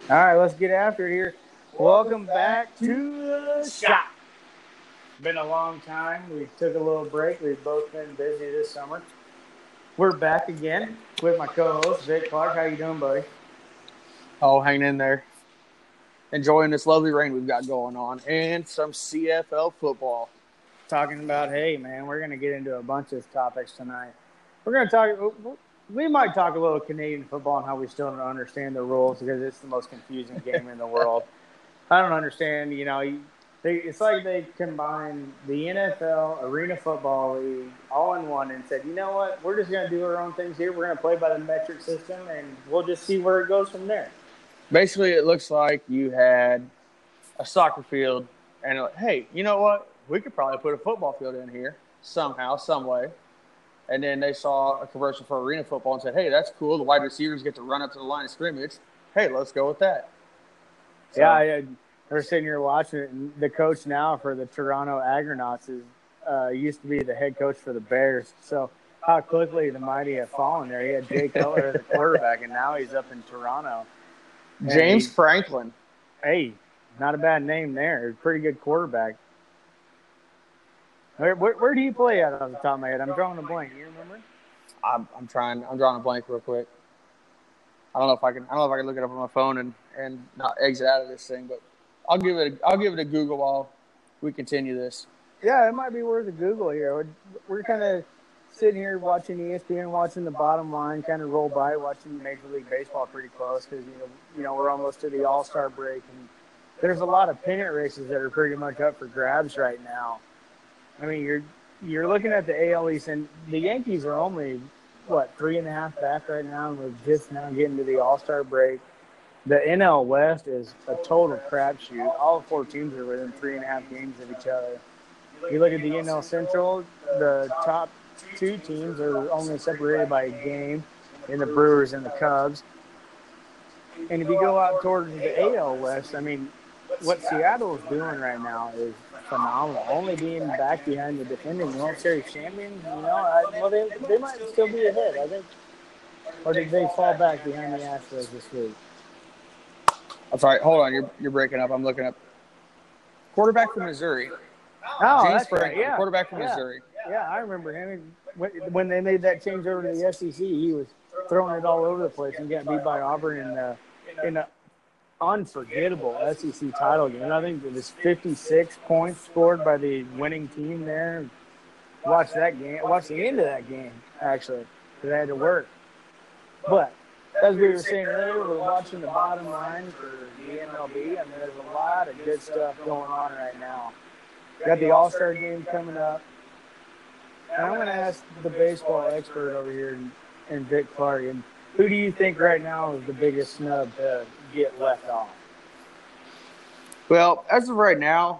All right, let's get after it here. Welcome back to the shop. Been a long time. We took a little break. We've both been busy this summer. We're back again with my co-host Vic Clark. How you doing, buddy? Oh, hanging in there. Enjoying this lovely rain we've got going on and some CFL football. Talking about, hey man, we're gonna get into a bunch of topics tonight. We're gonna talk. We might talk a little Canadian football and how we still don't understand the rules because it's the most confusing game in the world. I don't understand. It's like they combined the NFL, Arena Football League, all in one and said, you know what, we're just going to do our own things here. We're going to play by the metric system, and we'll just see where it goes from there. Basically, it looks like you had a soccer field, and like, hey, you know what? We could probably put a football field in here somehow, some way. And then they saw a commercial for arena football and said, hey, that's cool. The wide receivers get to run up to the line of scrimmage. Hey, let's go with that. So, yeah, we're sitting here watching it, and the coach now for the Toronto Argonauts used to be the head coach for the Bears. So how quickly the mighty have fallen there. He had Jay Cutler as the quarterback, and now he's up in Toronto. James Franklin. Hey, not a bad name there. Pretty good quarterback. Where do you play at off the top of my head? I'm drawing a blank. You remember? I'm drawing a blank real quick. I don't know if I can look it up on my phone and not exit out of this thing, but I'll give it a Google while we continue this. Yeah, it might be worth a Google here. We're kind of sitting here watching ESPN, watching the bottom line kind of roll by, watching Major League Baseball pretty close because we're almost to the All-Star break, and there's a lot of pennant races that are pretty much up for grabs right now. I mean, you're looking at the AL East, and the Yankees are only 3.5 back right now, and we're just now getting to the All-Star break. The NL West is a total crapshoot. All 4 teams are within 3.5 games of each other. You look at the NL Central, the top 2 teams are only separated by a game in the Brewers and the Cubs. And if you go out towards the AL West, I mean, what Seattle is doing right now is phenomenal. Only being back behind the defending World Series champions, they might still be ahead, I think. Or did they fall back behind the Astros this week? I'm sorry. Hold on. You're breaking up. I'm looking up. Quarterback from Missouri. Oh, James that's Franklin, right. Yeah. Missouri. Missouri. Yeah, I remember him. When they made that change over to the SEC, he was throwing it all over the place and got beat by Auburn in an unforgettable SEC title game. I think it was 56 points scored by the winning team there. Watch that game. Watch the end of that game, actually, because I had to work. But as we were saying earlier, we're watching the bottom line for the MLB. I mean, there's a lot of good stuff going on right now. Got the All-Star game coming up. And I'm going to ask the baseball expert over here, and Vic Clark, and who do you think right now is the biggest snub to get left off? Well, as of right now,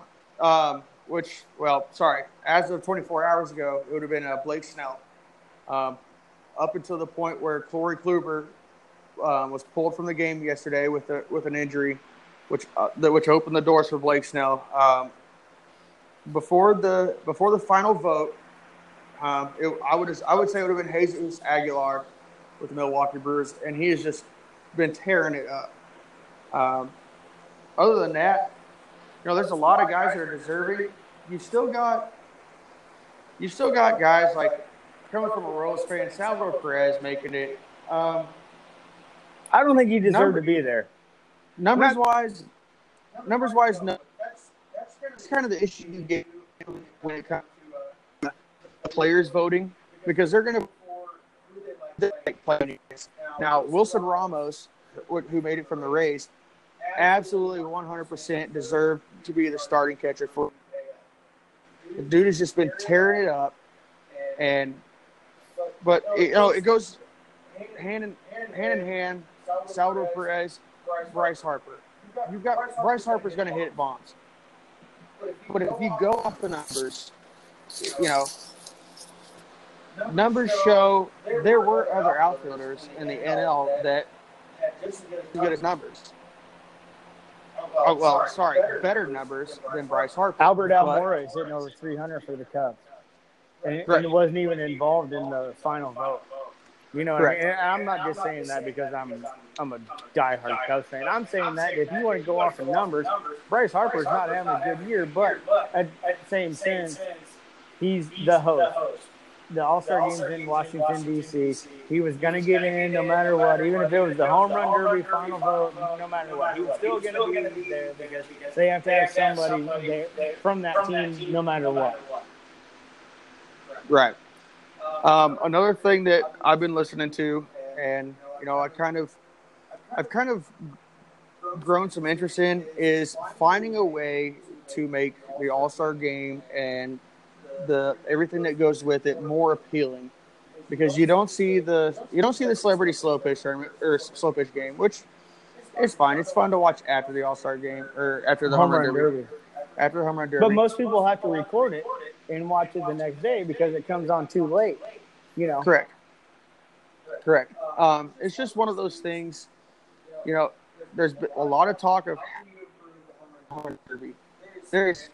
as of 24 hours ago, it would have been Blake Snell. Up until the point where Corey Kluber was pulled from the game yesterday with an injury, which opened the doors for Blake Snell. Before the final vote, I would say it would have been Jesus Aguilar with the Milwaukee Brewers, and he has just been tearing it up. Other than that, there's a lot of guys that are deserving. You still got guys like coming from a Royals fan, Salvador Perez making it. I don't think he deserved to be there. Numbers wise, no. That's kind of the issue you get when it comes to players voting, because they're going to play. Now, Wilson Ramos, who made it from the Rays, absolutely 100% deserved to be the starting catcher for. The dude has just been tearing it up, but it goes hand in hand. Salvador Perez, Bryce Harper. You've got Bryce Harper's going to hit bombs, but if you go off the numbers, numbers show there were other outfielders in the NL that just as good as numbers. Better numbers than Bryce Harper. Albert Almora is hitting over 300 for the Cubs, and it wasn't even involved in the final vote. You know what I mean? And I'm not just saying that because I'm a diehard Cubs fan. I'm saying that if you want to go off of numbers, Bryce Harper's not having a good year, but at the same sense, he's the host. The All-Star game's in Washington, D.C. He was going to get in no matter what, even if it was the home run derby final vote, no matter what. He was still going to be there because they have to have somebody there from that team no matter what. Right. Another thing that I've been listening to, and I've kind of grown some interest in, is finding a way to make the All-Star game and everything that goes with it more appealing, because you don't see the celebrity slow pitch tournament or slow pitch game, which is fine. It's fun to watch after the All-Star game or after the home run derby. After the home run derby. But most people have to record it and watch it the next day because it comes on too late. Correct. It's just one of those things. There's been a lot of talk of home run derby. There's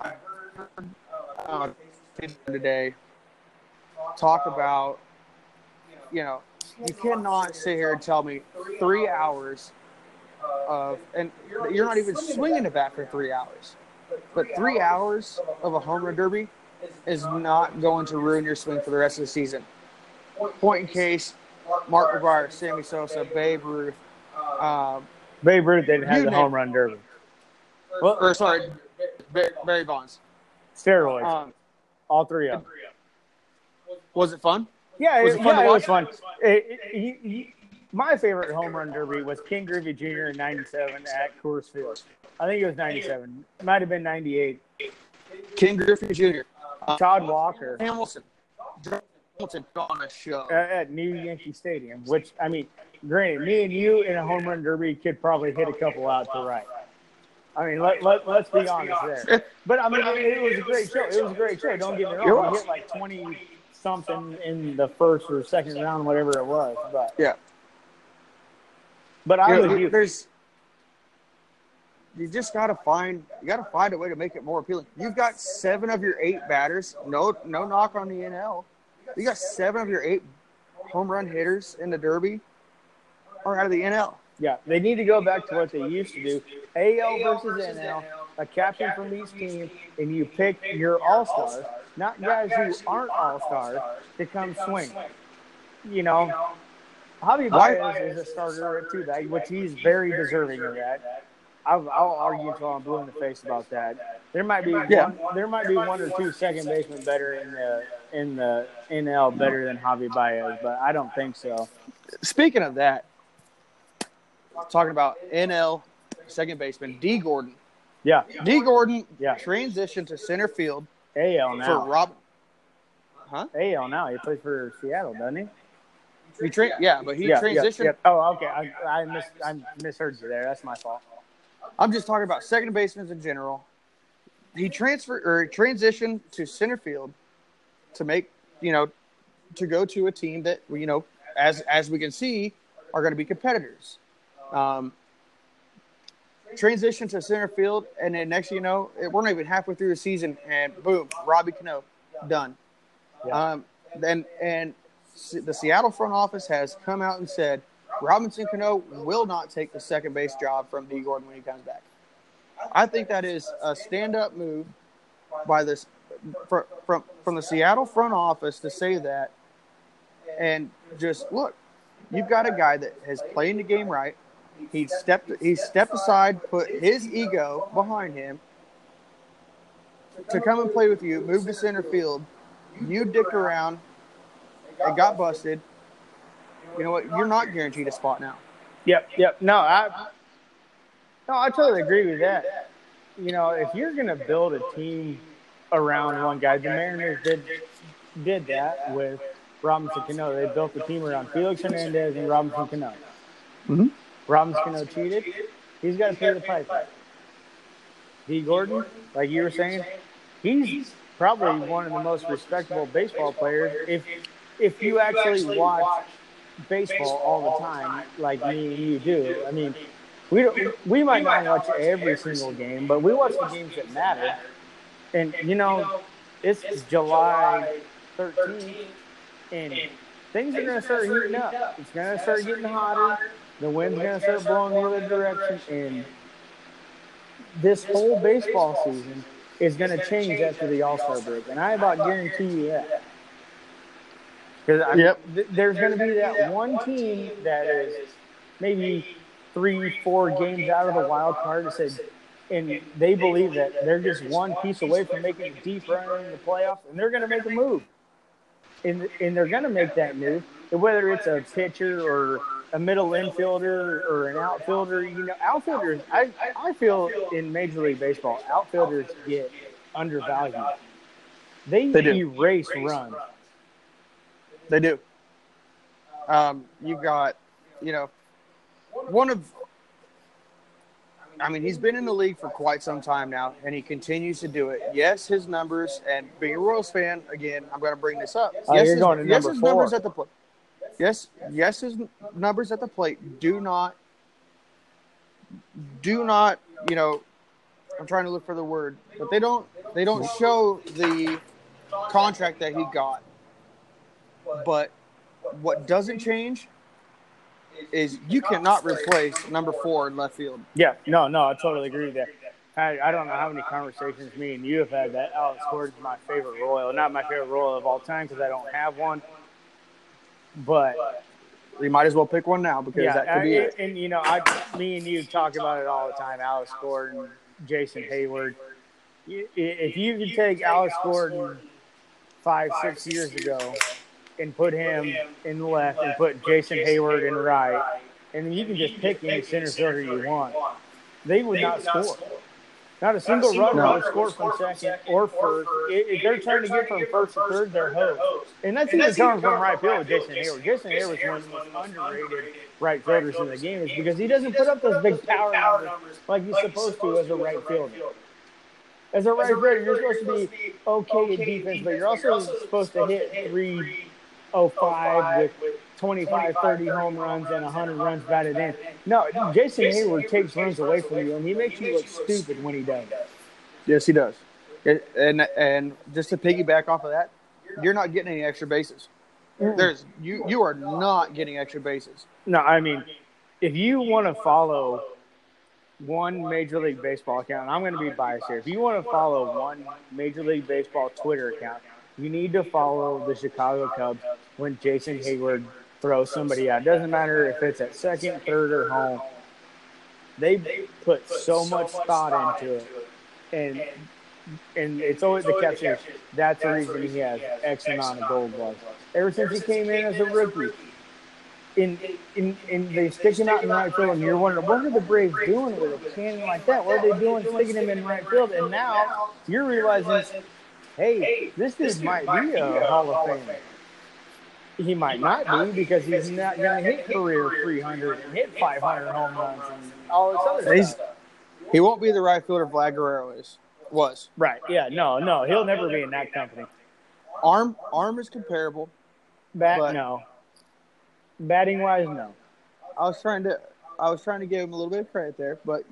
today talk about, you cannot sit here and tell me 3 hours and you're not even swinging the bat for 3 hours, but 3 hours of a home run derby is not going to ruin your swing for the rest of the season. Point in case, Mark McGwire, Sammy Sosa, Babe Ruth. Babe Ruth didn't have the home run derby. Barry Bonds. Steroids. All three of them. Was it fun? Yeah, it was fun. My favorite home run derby was Ken Griffey Jr. in 97 at Coors Field. I think it was 97. It might have been 98. Ken Griffey Jr. Todd Walker. Hamilton on a show. At New Yankee Stadium, which, I mean, granted, me and you in a home run derby could probably hit a couple out to right. I mean, let's be honest there. But, I mean, it was a great show. It was a great show. Don't get me wrong. We hit like 20-something in the first or second round, whatever it was. But yeah. But I would you just gotta find a way to make it more appealing. You've got 7 of your 8 batters. No knock on the NL. You got 7 of your 8 home run hitters in the Derby are out of the NL. Yeah, they need to go back to what they used to do. AL versus NL, a captain from each team, and you pick your all-stars, not guys who aren't all-stars, to come swing. Javi Baez is a starter too, which he's very deserving of that. I'll argue until I'm blue in the face about that. There might be one or two second basemen better in the NL better than Javi Baez, but I don't think so. Speaking of that, talking about NL second baseman D. Gordon. Yeah, D. Gordon transitioned to center field. AL now. For Rob. Huh? AL now. He plays for Seattle, doesn't he? He transitioned. Yeah. Oh, okay. I misheard you there. That's my fault. I'm just talking about second basemen in general. He transitioned to center field to make, to go to a team that, as we can see, are going to be competitors. Transition to center field, and then next thing you know, we're not even halfway through the season, and boom, Robbie Cano, done. Yeah. And the Seattle front office has come out and said Robinson Cano will not take the second base job from D. Gordon when he comes back. I think that is a stand-up move by this from the Seattle front office to say that, and just look, you've got a guy that has played the game right. He stepped aside, put his ego behind him to come and play with you, move to center field. You dicked around and got busted. You know what? You're not guaranteed a spot now. Yep. No, I totally agree with that. If you're going to build a team around one guy, the Mariners did that with Robinson Cano. They built the team around Felix Hernandez and Robinson Cano. Mm-hmm. Robinson Cano cheated. He's got to pay the piper. D. Gordon, like you were saying, he's probably one of the most respectable baseball players. If you actually watch baseball all the time, like me and you do, I mean, we might not watch every single game, but we watch the games that matter. And it's July 13th, and things are going to start heating up. It's going to start getting hotter. The wind's going to start blowing the other direction, and this whole baseball season is going to change after the All-Star break, and I about guarantee you that. Because there's going to be that one team that is maybe 3-4 games out of the wild card that said, and they believe that they're just one piece away from making a deep run in the playoffs, and they're going to make a move. And they're going to make that move, whether it's a pitcher or a middle infielder or an outfielder. Outfielders, I feel in Major League Baseball, outfielders get undervalued. They erase runs. They do. You got, he's been in the league for quite some time now, and he continues to do it. Yes, his numbers, and being a Royals fan, again, I'm going to bring this up. Yes, his numbers at the plate. Yes, his numbers at the plate do not, I'm trying to look for the word, but they don't show the contract that he got. But what doesn't change is you cannot replace number 4 in left field. Yeah, no, I totally agree with that. I don't know how many conversations me and you have had that Alex Gordon's my favorite Royal. Not my favorite Royal of all time because I don't have one. But you might as well pick one now because that could be it. And, me and you talk about it all the time, Alex Gordon, Jason Hayward. If you could take Alex Gordon 5-6 years ago and put him in the left and put Jason Hayward in right, and you can just pick any center fielder you want, they would not score. Not a single runner would score from second or first. If they're trying to get from first to third, they're hosed. And that's even coming from right field with Jason Hayward. Jason Hayward is one of the most underrated right fielders in the game, is because he doesn't put up those big power numbers like he's supposed to as a right fielder. As a right fielder, you're supposed to be okay at defense, but you're also supposed to hit 305 with 25, 30 home runs and 100 runs batted in. No, Jason Hayward takes runs away from you, and he makes you look stupid when he does. Yes, he does. And just to piggyback off of that, you're not getting any extra bases. You are not getting extra bases. No, if you want to follow one Major League Baseball account, and I'm going to be biased here, if you want to follow one Major League Baseball Twitter account, you need to follow the Chicago Cubs when Jason Hayward throws somebody out. It doesn't matter if it's at second, third, or home. They put so much thought into it. And it's always the catcher. That's the reason he has X amount of Gold Gloves. Ever since he came in as a rookie, and they stick him out in right field, and you're wondering, what are the Braves doing with a cannon like that? What are they doing sticking him in right field? And now you're realizing, hey, this dude might be a Hall of Famer. He might not be because he's not going to hit career 300 and hit 500 home runs and all this other stuff. He won't be the right fielder Vlad Guerrero was. Right, yeah, no. He'll never be in that company. Arm is comparable. No. Batting-wise, no. I was trying to give him a little bit of credit there, but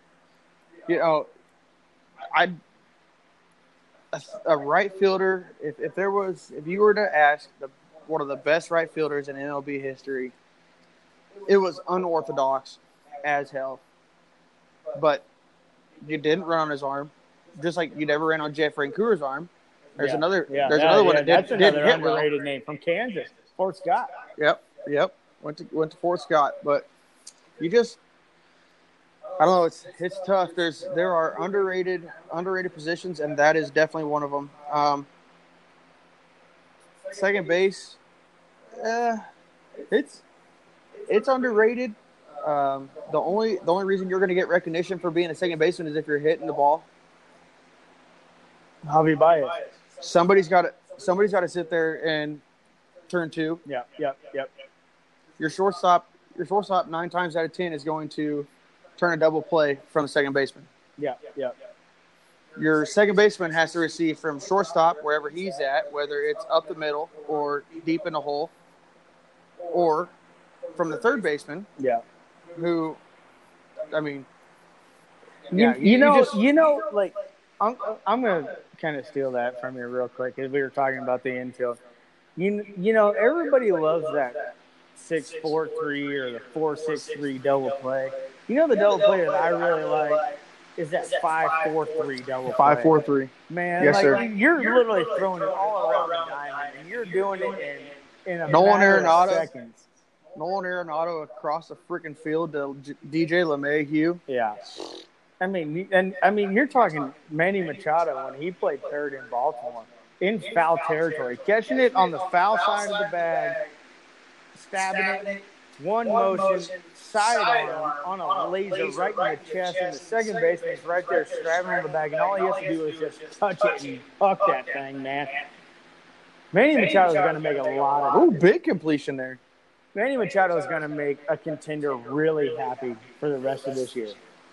a right fielder, if you were to ask one of the best right fielders in MLB history, it was unorthodox as hell. But you didn't run on his arm, just like you never ran on Jeff Francoeur's arm. There's another one that that's didn't another hit underrated well. name from Kansas, Fort Scott. Yep. Went to Fort Scott, but you just, I don't know. It's tough. There are underrated positions, and that is definitely one of them. Second base, it's underrated. The only reason you're going to get recognition for being a second baseman is if you're hitting the ball. I'll be biased. Somebody's got to sit there and turn two. Yep. Your shortstop 9 times out of 10 is going to turn a double play from the second baseman. Yeah. Your second baseman has to receive from shortstop wherever he's at, whether it's up the middle or deep in the hole, or from the third baseman. Yeah. Who, like I'm gonna kind of steal that from you real quick, because we were talking about the infield. You know, everybody loves that 6-4-3 or the 4-6-3 double play. You know, the double play that I really like is that 5-4-3 double play. 5-4-3. Man, Yes, like sir. you're literally throwing it all around the diamond, and you're doing it in a Nolan matter of Arenado. seconds. Nolan Arenado across the freaking field to DJ LeMahieu. Yeah. I mean, you're talking Manny Machado when he played third in Baltimore in foul territory, catching it on the foul side of the bag, stabbing it, one motion, sidearm on a laser right in the chest, and the second baseman's right there strapping on the bag, and all he has to do is just touch it and puck that thing, man. Manny Machado is going to make a lot of. Ooh, big completion there. Manny Machado is going to make a contender really happy for the rest of this year.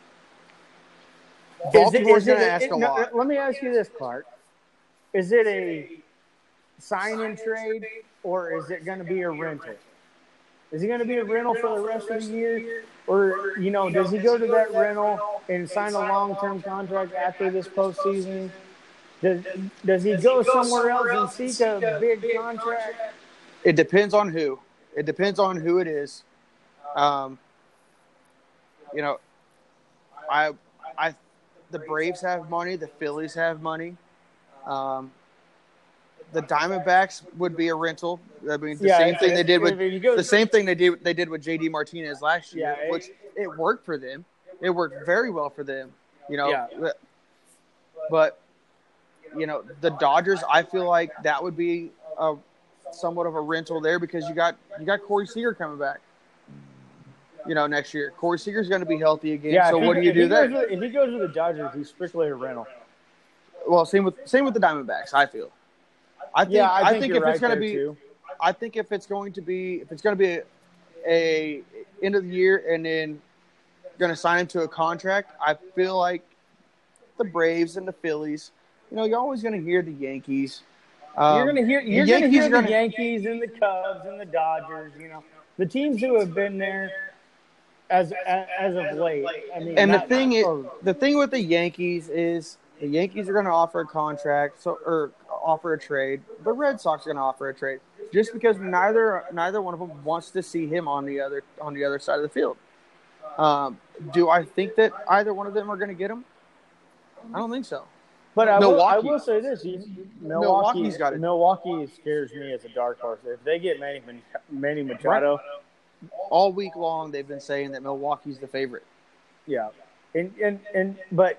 Baltimore's going to ask a lot. Let me ask you this, Clark. Is it a sign-in trade, or is it going to be a rental? Is he going to be a rental for the rest of the year? Or, you know, does he go to that rental and sign a long-term contract after this postseason? Does he go somewhere else and seek a big contract? It depends on who. It depends on who it is. You know, the Braves have money. The Phillies have money. The Diamondbacks would be a rental. I mean, the same thing they did with JD Martinez last year, which it worked for them. It worked very well for them. You know, but you know, the Dodgers, I feel like that would be somewhat of a rental there because you got Corey Seager coming back. You know, next year Corey Seager's going to be healthy again. Yeah, so what do you do there? If he goes to the Dodgers, he's strictly a rental. Well, same with the Diamondbacks. I feel. I think if it's going to be, too. I think if it's going to be a end of the year and then going to sign him to a contract, I feel like the Braves and the Phillies. You know, you're always going to hear the Yankees. You're going to hear the Yankees and the Cubs and the Dodgers. You know, the teams who have been there as of late. I mean, and the thing with the Yankees is the Yankees are going to offer a contract or offer a trade. The Red Sox are going to offer a trade just because neither one of them wants to see him on the other side of the field. Do I think that either one of them are going to get him? I don't think so. But I will say this: Milwaukee's got it. Milwaukee scares me as a dark horse. If they get Manny Machado, all week long they've been saying that Milwaukee's the favorite. Yeah, but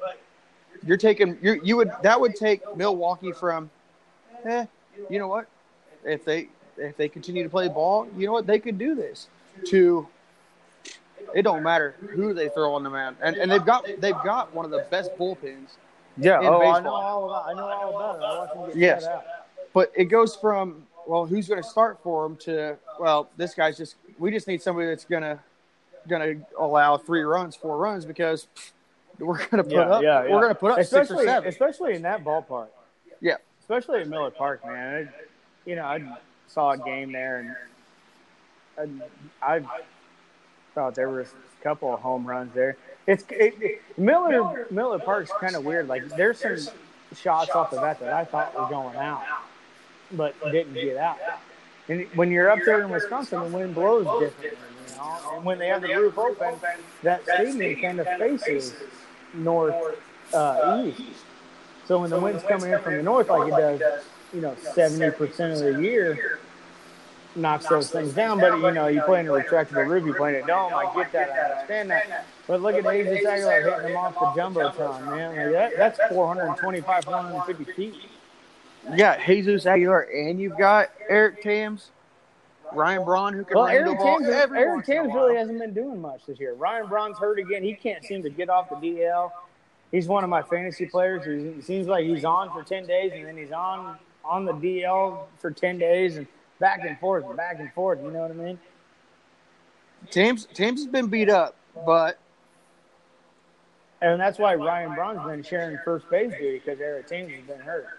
that would take Milwaukee from, you know what? If they continue to play ball, you know what? They could do this. To it don't matter who they throw on the mound, and they've got one of the best bullpens. Yeah, I know all about it. I watch them get shut out. But it goes from, well, who's going to start for them to, well, this guy's we just need somebody that's going to allow 4 runs because we're going to put up we're going to put up 6 or 7, especially in that ballpark. Yeah, especially at Miller Park, man. I saw a game there, and I thought there was a couple of home runs there. Miller Park's kind of weird. Like, there's some shots off the bat that I thought were going out, but didn't get out. And when you're up there in Wisconsin, the wind blows differently, you know. And when they have the roof open, that stadium kind of faces north east. So when the wind's coming in from the north, like it does, 70% of the year, knocks those things down. But you play in a retractable roof, you play in a dome. I get that, I understand that. But look at Jesus Aguilar hitting them off the jumbotron, man. Like that's 425, 450 feet. You got Jesus Aguilar, and you've got Eric Thames, Ryan Braun, who can run the ball. Eric Thames really hasn't been doing much this year. Ryan Braun's hurt again. He can't seem to get off the DL. He's one of my fantasy players. It seems like he's on for 10 days, and then he's on the DL for 10 days, and back and forth. You know what I mean? Thames has been beat up, but. And that's why Ryan Braun's been sharing first base duty, because Eric Thames has been hurt.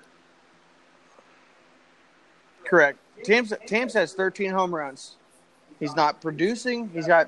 Correct. Thames has 13 home runs. He's not producing. He's got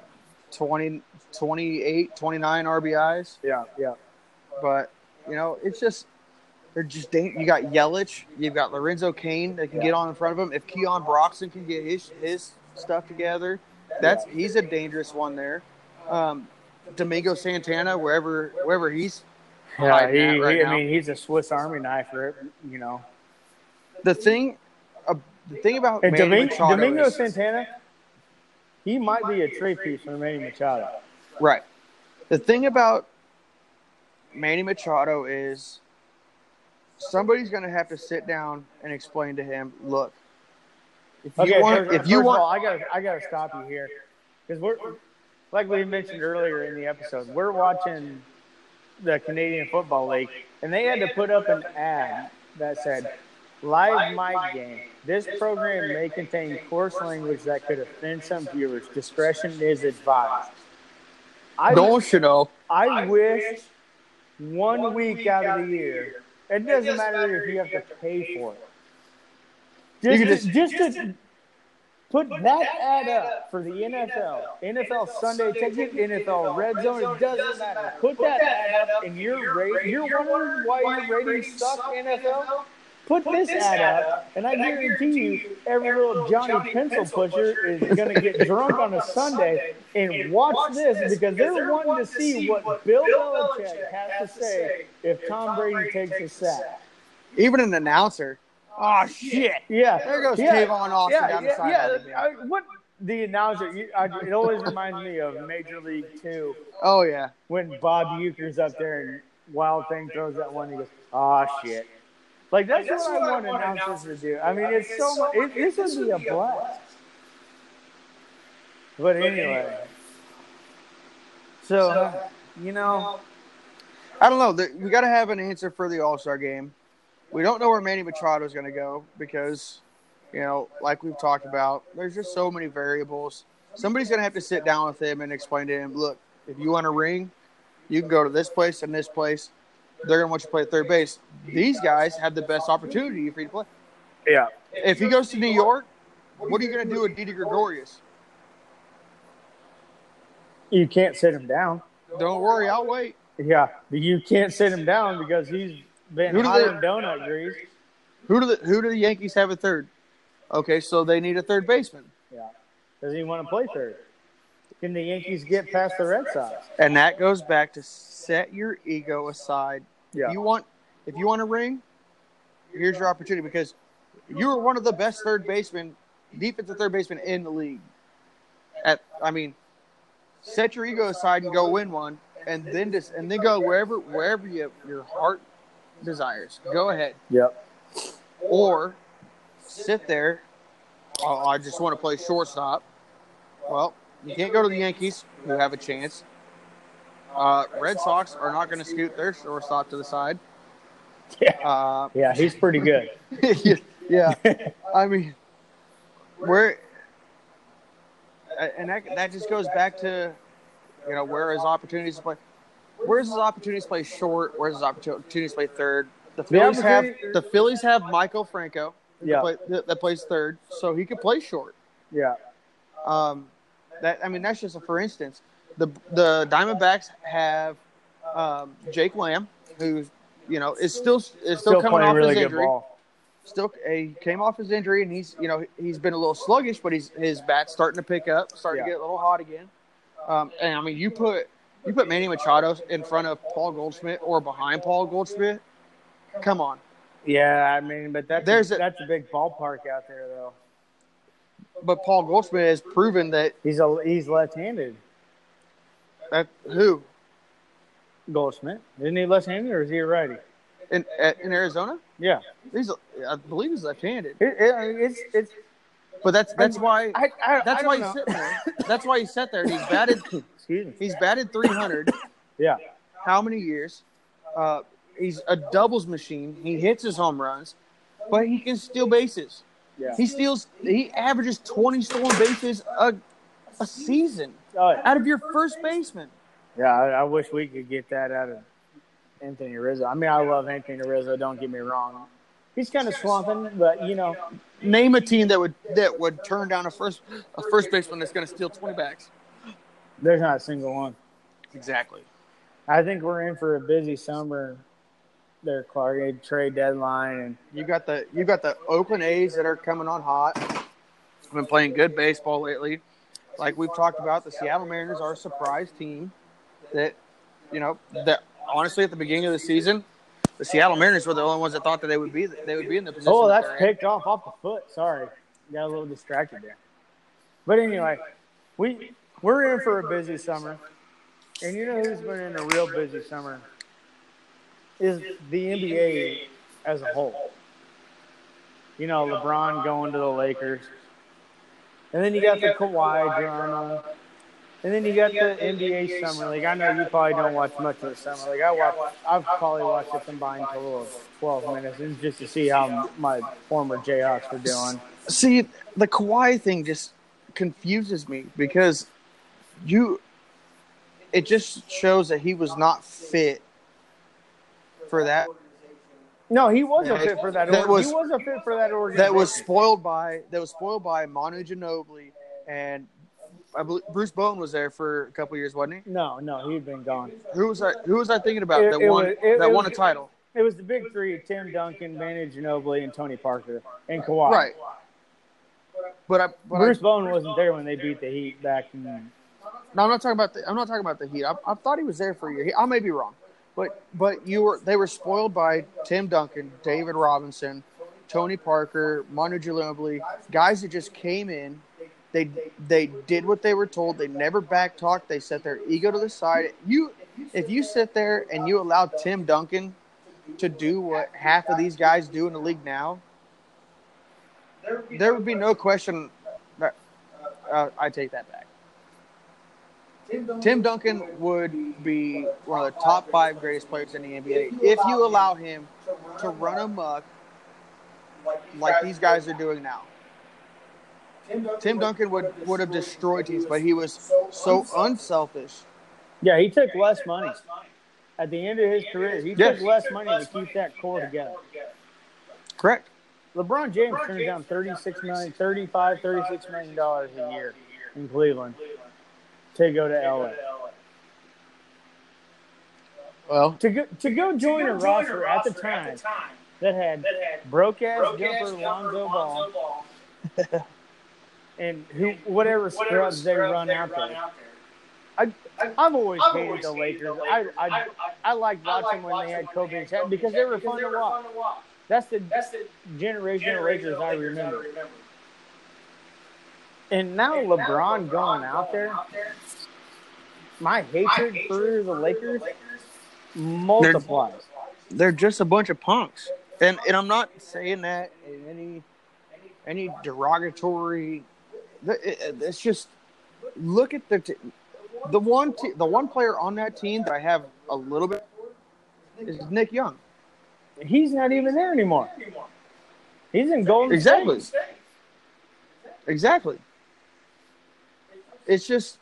28, 29 RBIs. Yeah. But, it's just They're just you got Yelich, you've got Lorenzo Cain that can get on in front of him. If Keon Broxton can get his stuff together, he's a dangerous one there. Domingo Santana, wherever he's hiding at right now. I mean, he's a Swiss Army knife, you know. The thing about Manny Machado Domingo Santana, he might be a trade piece for Manny Machado. Right. The thing about Manny Machado is somebody's going to have to sit down and explain to him, look, if you want, I got to stop you here because we're like we mentioned earlier in the episode, we're watching the Canadian Football League, and they had to put up an ad that said, "Live mic game. This program may contain coarse language that could offend some viewers. Discretion is advised." I wish 1 week out of the year. It doesn't matter if you have to pay for it. Just to put that ad up for the NFL Sunday Ticket, NFL Red Zone, it doesn't matter. Put that ad up, and you're wondering why your ratings suck, NFL? Put this ad up, and I guarantee you every little Johnny Pencil pusher is going to get drunk on a Sunday and watch this because they're wanting to see what Bill Belichick has to say if Tom Brady takes a sack. Even an announcer. Oh, shit. Yeah. There goes Tavon Austin down the sideline. What the announcer, it always reminds me of Major League 2. Oh, yeah. When Bob Uecker's up there and Wild Thing throws that one, he goes, oh, shit. Like, that's what I want announcers to do. I mean, it's so much. This would be a blast. But anyway. So, you know. I don't know. We got to have an answer for the All-Star game. We don't know where Manny Machado is going to go because, you know, like we've talked about, there's just so many variables. Somebody's going to have to sit down with him and explain to him, look, if you want a ring, you can go to this place and this place. They're going to want you to play at third base. These guys have the best opportunity for you to play. Yeah. If he goes to New York, what are you going to do with Didi Gregorius? You can't sit him down. Don't worry, I'll wait. Yeah, but you can't sit him down because he's been hot in donut grease. Who do the Yankees have at third? Okay, so they need a third baseman. Yeah. Doesn't he want to play third? Can the Yankees get past the Red Sox? And that goes back to set your ego aside. Yeah. If you want a ring, here's your opportunity because you were one of the best defensive third baseman in the league. Set your ego aside and go win one, and then go wherever your heart desires. Go ahead. Yep. Or sit there. Oh, I just want to play shortstop. Well, you can't go to the Yankees, who have a chance. Red Sox are not going to scoot their shortstop to the side. Yeah, yeah, he's pretty good. Yeah, I mean, that just goes back to, you know, where his opportunities to play. Where's his opportunities to play short? Where's his opportunities to play third? The Phillies have Michael Franco that plays third, so he could play short. Yeah. That's just a for instance. The Diamondbacks have Jake Lamb, who, you know, is still coming off his injury. He came off his injury, and he's been a little sluggish, but his bat's starting to pick up, starting to get a little hot again. And I mean, you put Manny Machado in front of Paul Goldschmidt or behind Paul Goldschmidt. Come on. Yeah, I mean, but that's a big ballpark out there, though. But Paul Goldschmidt has proven that he's left-handed. Who? Goldschmidt. Isn't he left-handed or is he a righty? In Arizona? Yeah. I believe he's left-handed. But that's why he's sitting there. That's why he sat there. He's batted. Excuse me. He's batted 300. Yeah. How many years? He's a doubles machine. He hits his home runs, but he can steal bases. Yeah. He averages 20 stolen bases a season out of your first baseman. Yeah, I wish we could get that out of Anthony Rizzo. I mean, I love Anthony Rizzo. Don't get me wrong. He's kind of slumping, but you know. Name a team that would turn down a first baseman that's going to steal 20 bags. There's not a single one. Exactly. I think we're in for a busy summer their trade deadline, and you got the Oakland A's that are coming on hot. Been playing good baseball lately. Like we've talked about, the Seattle Mariners are a surprise team. That honestly at the beginning of the season, the Seattle Mariners were the only ones that thought that they would be in the position. Oh, that that's they're picked off the foot. Sorry, got a little distracted there. But anyway, we're in for a busy summer, and you know who's been in a real busy summer is the NBA as a whole. You know, LeBron going to the Lakers. And then you got the Kawhi drama. And then you got the NBA Summer League. I know you probably don't watch much of the Summer League. I've probably watched a combined total of 12 minutes just to see how my former Jayhawks were doing. See, the Kawhi thing just confuses me because it just shows that he was not fit for that. No, he wasn't fit for that. He wasn't fit for that organization. That was spoiled by Manu Ginobili, and I believe Bruce Bowen was there for a couple of years, wasn't he? No, he'd been gone. Who was I thinking about that won a title? It was the big three: Tim Duncan, Manu Ginobili, and Tony Parker, and Kawhi. Right. But Bruce Bowen wasn't there when they beat the Heat back in. No, I'm not talking about the Heat. I thought he was there for a year. I may be wrong. But they were spoiled by Tim Duncan, David Robinson, Tony Parker, Manu Ginobili, guys that just came in. They did what they were told. They never back talked. They set their ego to the side. If you sit there and you allow Tim Duncan to do what half of these guys do in the league now, there would be no question that I take that back. Tim Duncan would be one of the top 5 greatest players in the NBA if you allow him to run amok like these guys are doing now. Tim Duncan would have destroyed teams, but he was so unselfish. Yeah, he took less money. At the end of his career, he took less money to keep that core together. Correct. LeBron James turned down $36 million a year in Cleveland to go to LA. Well, to go join a roster at the time that had broke-ass jumper Lonzo Ball and whatever scrubs they run out there. I've always hated the Lakers. I liked watching when they had Kobe and Shaq because they were fun to watch. That's the generation of Lakers I remember. And now LeBron going out there, my hatred for the Lakers multiplies. They're just a bunch of punks. And I'm not saying that in any derogatory. It's just look at the one player on that team that I have a little bit is Nick Young. He's not even there anymore. He's in Golden State. Exactly. It's just,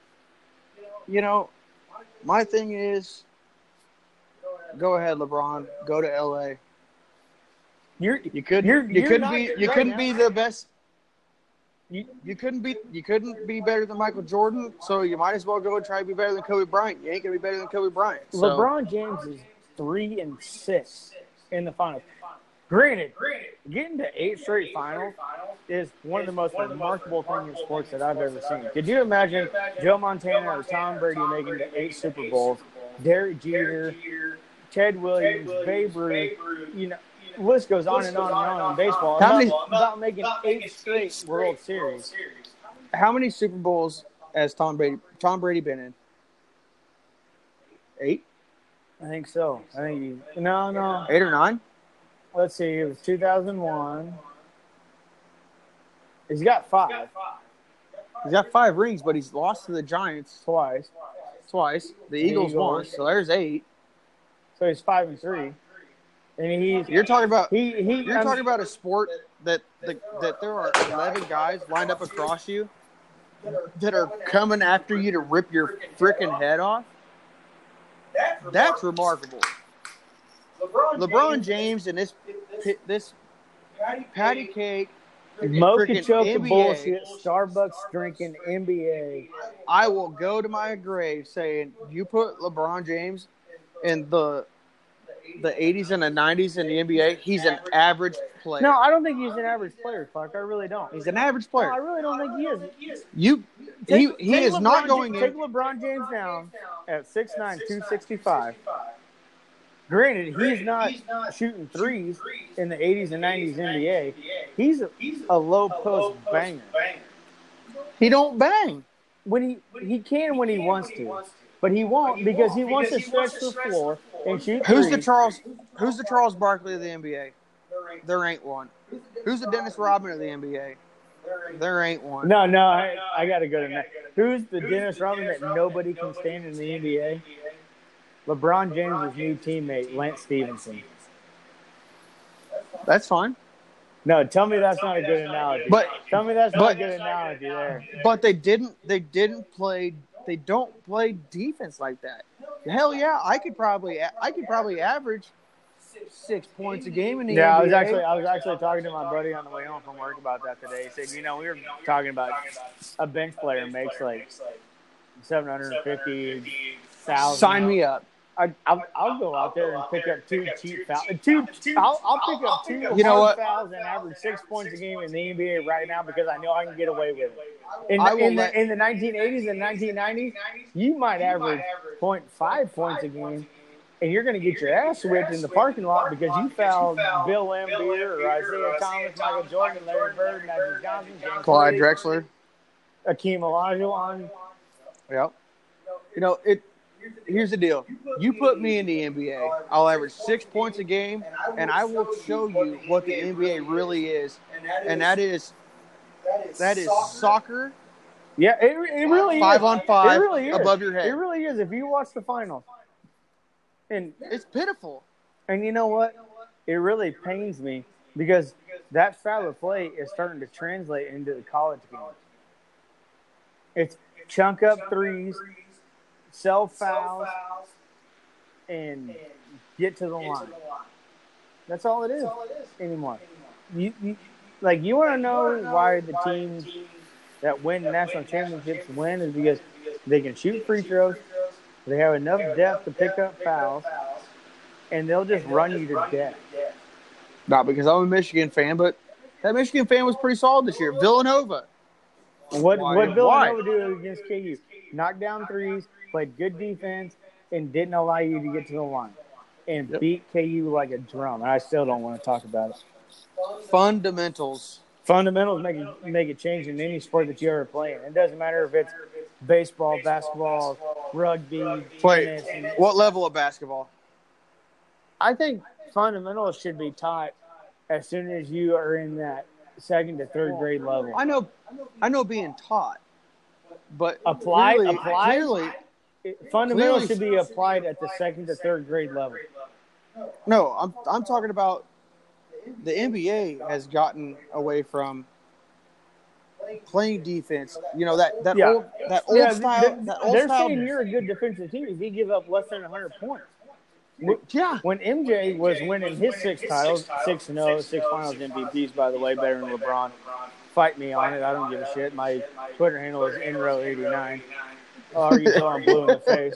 my thing is, go ahead, LeBron, go to LA. You couldn't be the best. You couldn't be better than Michael Jordan, so you might as well go and try to be better than Kobe Bryant. You ain't gonna be better than Kobe Bryant. So. LeBron James is 3-6 in the finals. Granted, getting to 8 straight finals is one of the most remarkable things in sports that I've ever seen. Could you imagine Joe Montana or Tom Brady making it to 8 Super Bowls? Derek Jeter, Ted Williams, Babe Ruth, list goes on and on in baseball about making 8 straight World Series. How many Super Bowls has Tom Brady been in? 8? I think so. No. 8 or 9? Let's see. It was 2001. He's got 5. He's got 5 rings, but he's lost to the Giants twice. The Eagles won, so there's 8. So he's 5-3. And you're talking about talking about a sport that there are 11 guys lined up across you that are coming after you to rip your freaking head off. That's remarkable. LeBron James and this patty cake, mocha chocolate bullshit, Starbucks drinking NBA. I will go to my grave saying you put LeBron James in the the 80s and the 90s in the NBA, he's an average player. No, I don't think he's an average player, Clark. I really don't. He's an average No, player. I really don't think he is. He is not going in. Take LeBron James down at 6'9", 265. Granted, he's not shooting threes in the 80s and 90s NBA. He's a low post banger. He don't bang. When he can when he wants to, but he won't because he wants to stretch the floor and shoot Who's threes. the Charles Barkley of the NBA? There ain't one. Who's the Dennis Rodman of the NBA? There ain't one. No, I got to go to that. Who's the Dennis Rodman that nobody can stand in the NBA? LeBron James' new teammate, Lance Stevenson. That's fine. No, tell me that's not a good analogy. Tell me that's not a good analogy there. But they don't play defense like that. Hell yeah, I could probably average 6 points a game in the NBA. Yeah, I was actually talking to my buddy on the way home from work about that today. He said, we were talking about a bench player makes like $750,000. Sign me up. I'll go out there and pick up two cheap fouls. I'll pick up two fouls and average 6 points a game in the NBA right now because I know I can get away with it. In the 1980s and 1990s, you might average 0.5 points a game, and you're going to get your ass whipped in the parking lot because you fouled Bill Laimbeer or Isaiah Thomas, Michael Jordan, Larry Bird, Magic Johnson, James Clyde Lee, Drexler, Akeem Olajuwon. Yep. Here's the deal. You put me in the NBA, I'll average 6 points a game, and I will show you what the NBA really is, and that is soccer. Yeah, it really is. 5-on-5 it really is. above your head. It really is. If you watch the finals, and it's pitiful. And you know what? It really pains me because that style of play is starting to translate into the college game. It's chunk up threes, sell fouls, and get to the line. That's all it is anymore. You want to know why the teams that win national championships win is because they can shoot free throws, they have enough depth to pick up fouls, and they'll just run you to death. Not because I'm a Michigan fan, but that Michigan fan was pretty solid this year. Villanova. What Villanova do against KU? Knocked down threes, played good defense, and didn't allow you to get to the line. And beat KU like a drum. And I still don't want to talk about it. Fundamentals make a change in any sport that you ever play in. It doesn't matter if it's baseball, basketball, rugby, tennis. What level of basketball? I think fundamentals should be taught as soon as you are in that second to third grade level. I know being taught, but applied. Fundamentals clearly, should be applied at the second to third grade level. No, I'm talking about the NBA has gotten away from playing defense. That old style. They're saying you're a good defensive team if you give up less than 100 points. Yeah. When MJ was winning his 6 titles, 6-0, 6 Finals MVPs, by the way, better than LeBron. Fight me on it. I don't give a shit. My Twitter handle is Enro89. Or you tell I'm blue in the face.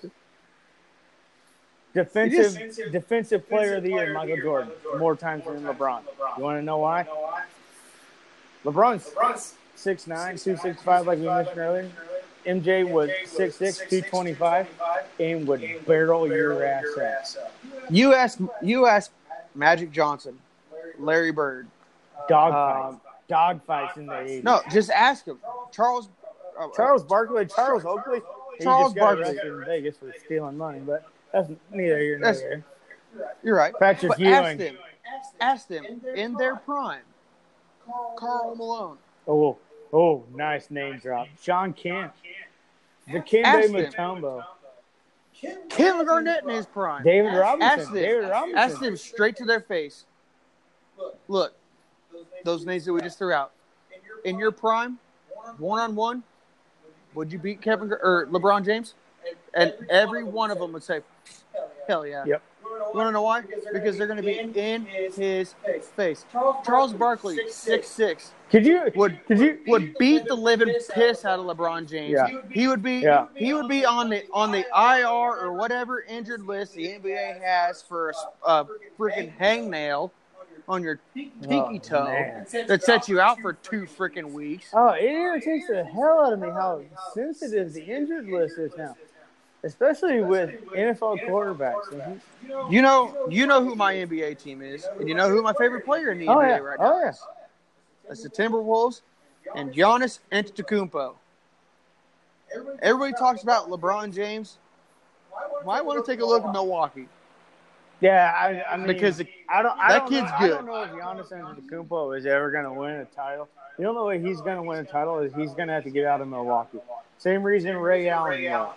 Defensive player of the year, Michael Jordan. More times than LeBron. You want to know why? LeBron's 6'9", 265, like we mentioned earlier. MJ was 6'6", 225, and would barrel your ass up. You ask Magic Johnson, Larry Bird. Dogfights in the 80s. No, just ask him. Charles Barkley, Charles Oakley. Charles just got Barkley arrested in Vegas for stealing money, but that's neither here nor there. You're right. Patrick but Ewing. Ask them in their prime. Karl Malone. Oh, nice name drop. Sean Kemp. Dikembe Mutombo. Kevin Garnett in his prime. David Robinson. Ask them straight to their face. Look, those names that we just threw out. In your prime, one-on-one, would you beat Kevin or LeBron James? And every one of them would say, hell yeah. Yep. You want to know why? Because they're going to be in his face. Charles Barkley, 6'6", would beat the living piss out of LeBron James. Yeah. He would be on the IR or whatever injured list the NBA has for a freaking hangnail on your pinky toe that sets you out for 2 freaking weeks. Oh, it irritates the hell out of me how sensitive the injured list is now, especially with NFL quarterbacks. You know who my NBA team is, and you know who my favorite player in the NBA right now is. That's the Timberwolves and Giannis Antetokounmpo. Everybody talks about LeBron James. Might want to take a look at Milwaukee. Yeah, I mean, because kid's good. I don't know if Giannis Antetokounmpo is ever going to win a title. The only way he's going to win a title is he's going to have to get out of Milwaukee. Same reason Ray Allen left.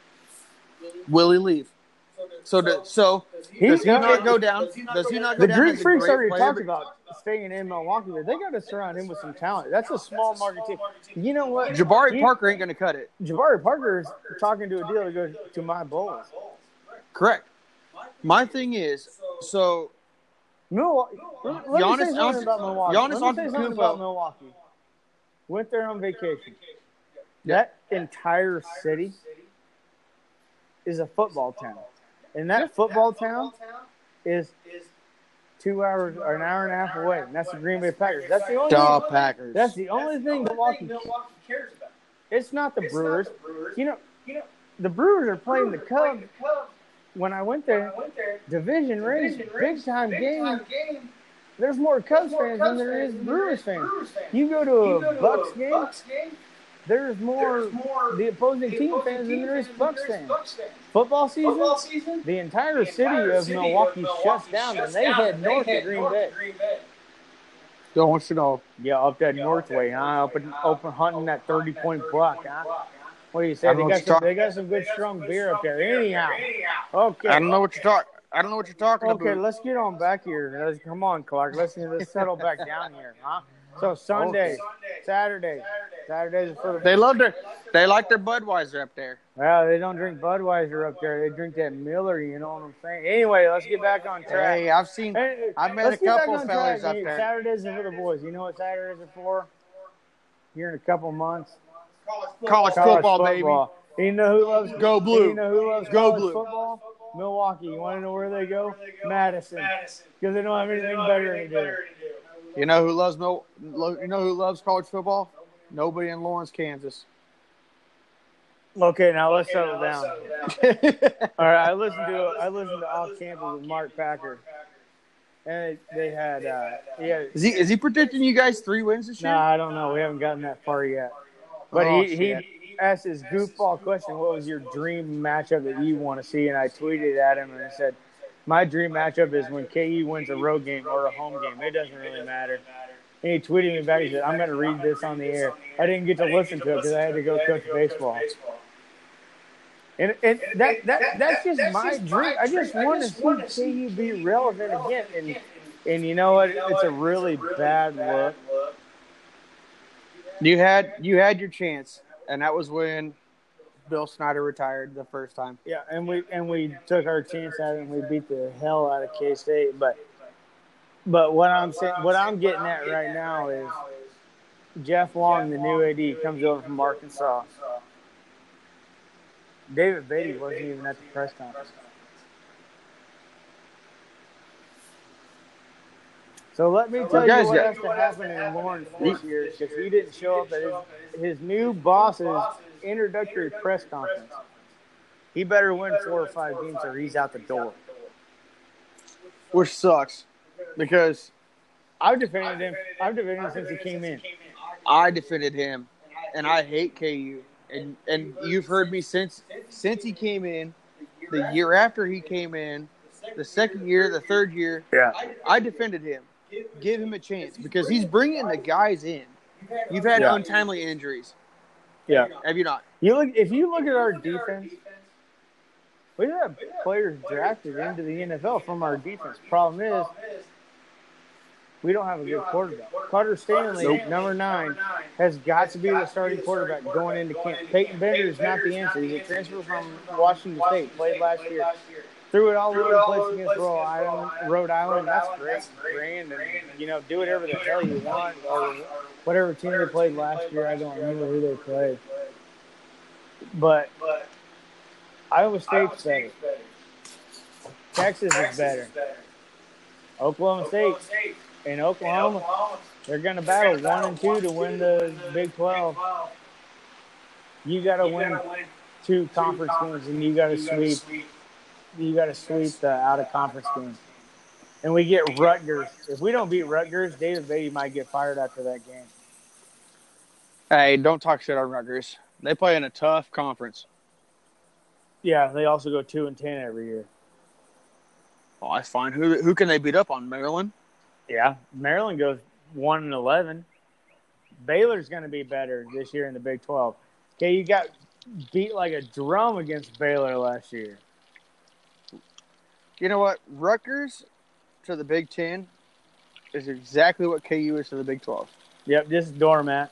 Will he leave? So does he not go down? Does he not go down? The Greek Freaks already talked about staying in Milwaukee, but they got to surround him with some talent. That's a small market team. You know what? Jabari Parker ain't going to cut it. Jabari Parker is talking to a deal to go to my Bulls. Correct. My thing is, so Milwaukee. Let me say something about Milwaukee. Went there on vacation. That entire city is a football town. And that football town is 2 hours or an hour and a half away. And that's the Green Bay Packers. That's the only Packers. That's the only thing Milwaukee cares about. It's not the Brewers. You know, the Brewers are playing the Cubs. When I went there, division race, big time game. There's more Cubs fans than there is Brewers fans. You go to a Bucks game, there's more the opposing team fans than there is Bucks fans. Football season, the entire city of Milwaukee shuts down and they head north to Green Bay. Don't you know? Yeah, up that north way, huh? Open hunting that 30-point buck, huh? What do you say? They got some good strong beer up there. Anyhow. Okay. I don't know what you're talking about. Okay, let's get on back here. Come on, Clark. Let's settle back down here, huh? So Sunday, Saturday. Saturday's for the They like their Budweiser up there. Well, they don't drink Budweiser up there. They drink that Miller, you know what I'm saying? Anyway, let's get back on track. Hey, I've met a couple of fellas up there. Saturdays are for the boys. You know what Saturdays are for? Here in a couple months. College football, baby. You know who loves Go Blue? You know who loves college football? Milwaukee. You want to know where they go? Madison. Because they don't have anything better to do. You know who loves college football? Nobody in Lawrence, Kansas. Okay, now let's settle down. All right, I listened to Off Campus with Mark Packer, and they had Is he predicting you guys 3 wins this year? Nah, I don't know. We haven't gotten that far yet. But he asked his goofball question: "What was your dream matchup that you want to see?" And I tweeted at him and I said, "My dream matchup is when KU wins a road game or a home game. It doesn't really matter." And he tweeted me back. He said, "I'm going to read this on the air." I didn't get to listen to it because I had to go coach baseball. And that's just my dream. I just want to see KU be relevant again. And you know what? It's a really bad look. You had your chance, and that was when Bill Snyder retired the first time. Yeah, and we took our chance at it and we beat the hell out of K-State. But what I'm getting at right now is Jeff Long, the new AD, comes over from Arkansas. David Beatty wasn't even at the press conference. So let me tell you what has to happen in Lawrence this year because he didn't show up at his new boss's introductory press conference. He better win 4 or 5 games or he's out the door. Which sucks because I've defended him. I've defended him since he came in. I defended him, and I hate KU. And you've heard me since he came in, the year after he came in, the second year, the third year. Yeah. I defended him. Give him a chance because he's bringing the guys in. You've had untimely injuries. Yeah. Have you not? If you look at our defense, we have players drafted into the NFL from our defense. Problem is, we don't have a good quarterback. Carter Stanley, number 9, has got to be the starting quarterback going into camp. Peyton Bender is not the answer. He's a transfer from Washington State, played last year. threw it all over the place against Rhode Island. That's great, grand, and do whatever the hell you want, or whatever team they played last year. I don't remember who they played, but Iowa State's better. Texas is better. Oklahoma State and Oklahoma, they're going to battle 1 and 2 to win the Big 12. You got to win 2 conference games, and you got to sweep. You got to sweep the out of conference games. And we get Rutgers. If we don't beat Rutgers, David Beatty might get fired after that game. Hey, don't talk shit on Rutgers. They play in a tough conference. Yeah, they also go 2-10 every year. Oh, that's fine. Who can they beat up on? Maryland? Yeah, Maryland goes 1-11. Baylor's going to be better this year in the Big 12. Okay, you got beat like a drum against Baylor last year. You know what? Rutgers to the Big 10 is exactly what KU is to the Big 12. Yep, just doormat.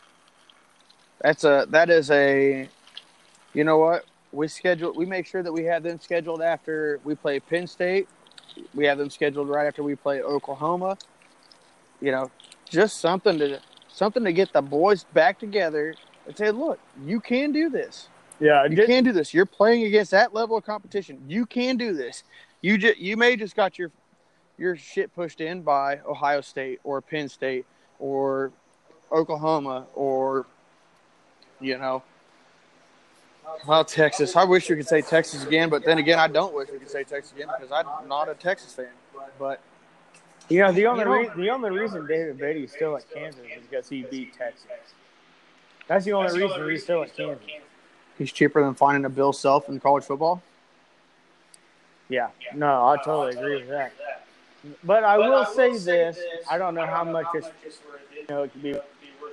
That is a. You know what? We make sure that we have them scheduled after we play Penn State. We have them scheduled right after we play Oklahoma. Just something to get the boys back together and say, look, you can do this. Yeah, you can do this. You're playing against that level of competition. You can do this. You may just got your shit pushed in by Ohio State or Penn State or Oklahoma or well, Texas. I wish we could say Texas again, but then again, I don't wish we could say Texas again because I'm not a Texas fan. But the only reason David Beatty is still at Kansas is because he beat Texas. That's the only reason he's still at Kansas. He's cheaper than finding a Bill Self in college football. Yeah, no, I totally agree with that. But I will say this: I don't know how much it could be.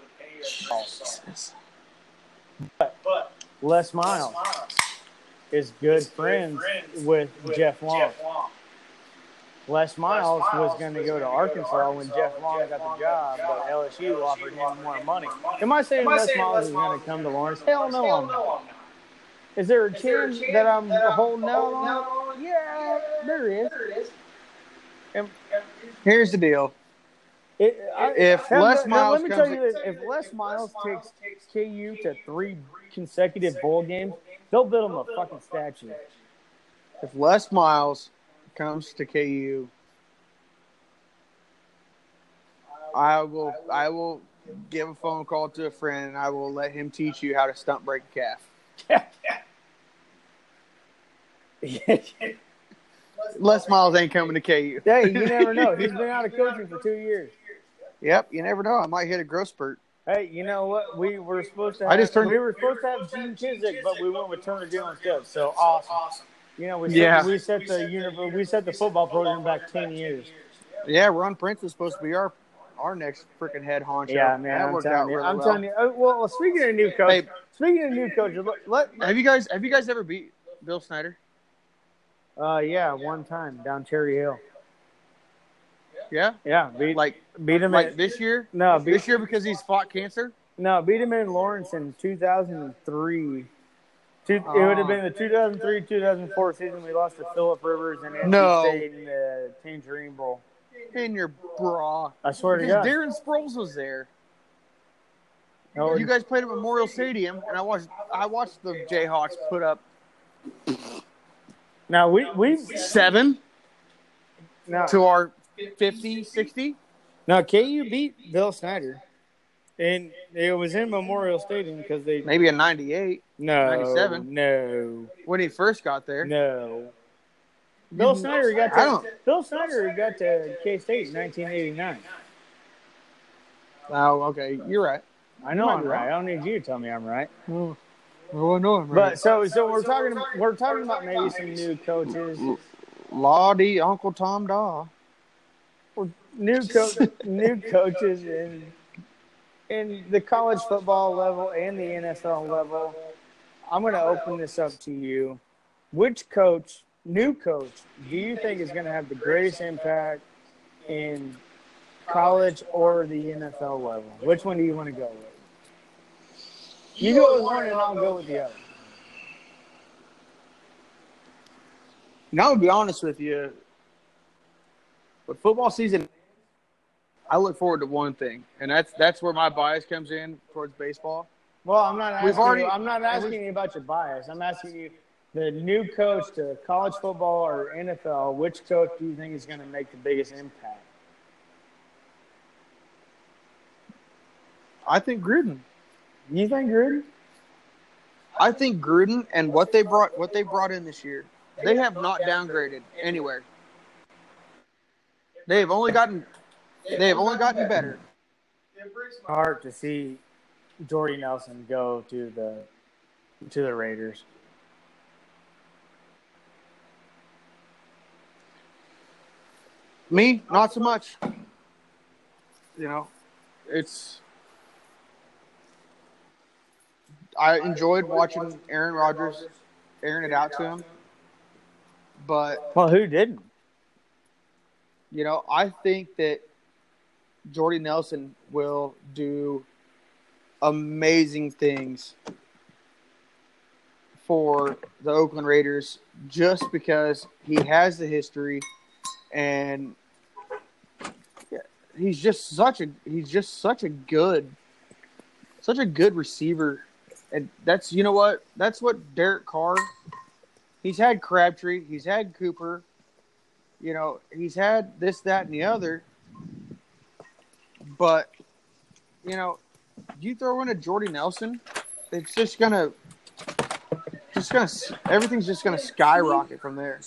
But Les Miles is good friends with Jeff Long. Les Miles was going to go to Arkansas when Jeff Long got the job, but LSU offered him more money. Am I saying Les Miles is going to come to Lawrence? Hell no, I'm not. Is there a chance that I'm holding out on? Yeah, there is. Here's the deal. If Les Miles takes KU to 3 consecutive bowl games, they'll build him a fucking statue. If Les Miles comes to KU, I will give a phone call to a friend and I will let him teach you how to stunt break a calf. Les Miles ain't coming to KU. Hey, you never know. He's been out of coaching for 2 years. Yep, you never know. I might hit a growth spurt. Hey, you know what? We were supposed to have Gene Chizik, but we went with Turner Gill instead. So awesome. We set the football program back 10 years. Yeah, Ron Prince is supposed to be our next freaking head honcho. Yeah, man. That worked out really well. Telling you. Well, speaking of new coach, have you guys ever beat Bill Snyder? Yeah, one time down Cherry Hill. Yeah? Yeah. Beat him this year? No, this year because he's fought cancer? No, beat him in Lawrence in 2003. It would have been the 2003-2004 season. We lost to Phillip Rivers and NC State in the Tangerine Bowl. In your bra. I swear to God. Darren Sproles was there. You guys played at Memorial Stadium, and I watched the Jayhawks put up. Now we 7 to our 50, 60. Now KU beat Bill Snyder, and it was in Memorial Stadium because they maybe in 98, 97. No, when he first got there. No, Bill Snyder got to K-State in 1989. Oh, okay, you're right. I know I'm right. I don't need you to tell me I'm right. Oh, I know I'm right. But so we're talking about maybe some new coaches. Lottie, Uncle Tom Daw. New coaches in the college football level and the NFL level. I'm going to open this up to you. Which new coach, do you think is going to have the greatest impact in college or the NFL level? Which one do you want to go with? You go with one and I'll go with the other. Now, to be honest with you, with football season, I look forward to one thing, and that's where my bias comes in towards baseball. Well, I'm not asking you. I'm not asking you about your bias. I'm asking you, the new coach to college football or NFL. Which coach do you think is going to make the biggest impact? I think Gruden. You think Gruden? I think Gruden and what they brought in this year, they have not downgraded anywhere. They have only gotten better. It breaks my heart to see Jordy Nelson go to the Raiders. Me, not so much. I enjoyed watching Aaron Rodgers airing it out to him, but who didn't? I think that Jordy Nelson will do amazing things for the Oakland Raiders just because he has the history and he's just such a good receiver. And that's what Derek Carr, he's had Crabtree, he's had Cooper, he's had this, that, and the other. But, you throw in a Jordy Nelson, it's everything's just gonna skyrocket from there.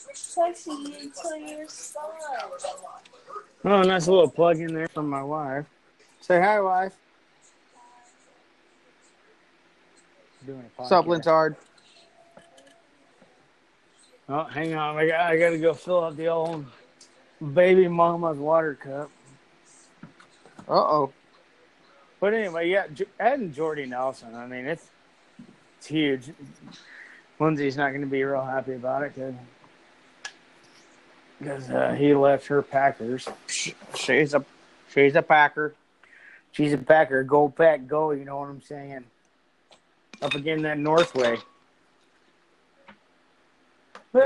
Oh, nice little plug in there from my wife. Say hi, wife. What's up, Lintard? Oh, hang on. I got to go fill up the old baby mama's water cup. Uh-oh. But anyway, yeah, adding Jordy Nelson, I mean, it's huge. Lindsay's not going to be real happy about it because he left her Packers. She's a Packer. She's a Packer. Go Pack, go. You know what I'm saying? Up again that Northway. But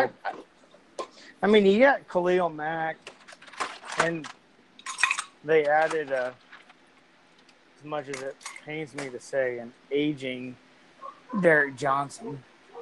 I mean, you got Khalil Mack, and they added, as much as it pains me to say, an aging Derek Johnson.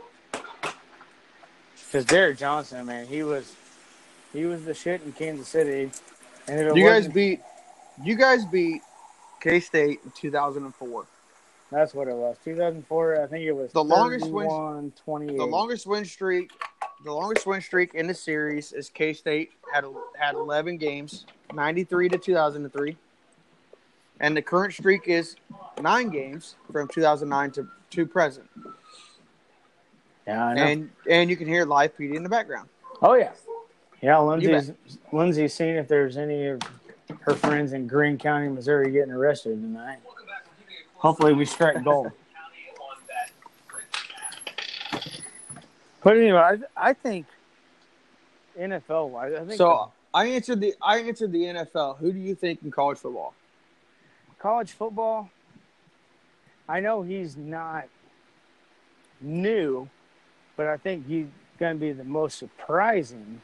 Because Derek Johnson, man, he was the shit in Kansas City. And you guys beat K-State in 2004. That's what it was. 2004, I think it was the longest win 28. The longest win streak in the series is K-State had 11 games, 93 to 2003. And the current streak is 9 games from 2009 to present. Yeah, I know. And you can hear live PD in the background. Oh yeah. Yeah, Lindsay's seeing if there's any of her friends in Greene County, Missouri getting arrested tonight. Hopefully we strike gold. But anyway, I think NFL-wise, I answered the NFL. Who do you think in college football? College football, I know he's not new, but I think he's going to be the most surprising.